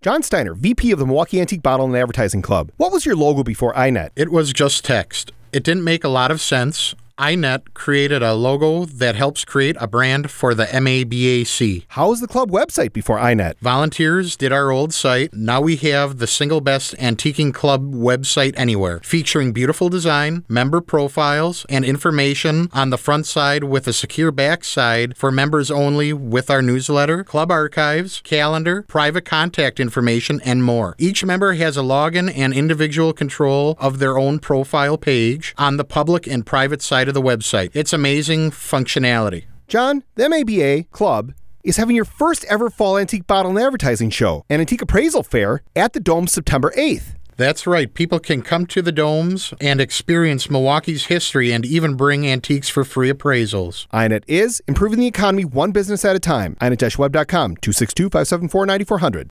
John Steiner, VP of the Milwaukee Antique Bottle and Advertising Club. What was your logo before iNet? It was just text. It didn't make a lot of sense. iNet created a logo that helps create a brand for the MABAC. How was the club website before iNet? Volunteers did our old site. Now we have the single best antiquing club website anywhere, featuring beautiful design, member profiles, and information on the front side with a secure back side for members only with our newsletter, club archives, calendar, private contact information, and more. Each member has a login and individual control of their own profile page on the public and private side of the website. It's amazing functionality. John, the MABA Club is having your first ever fall antique bottle and advertising show and antique appraisal fair at the Dome September 8th. That's right. People can come to the domes and experience Milwaukee's history and even bring antiques for free appraisals. iNet is improving the economy one business at a time. iNet-web.com, 262-574-9400.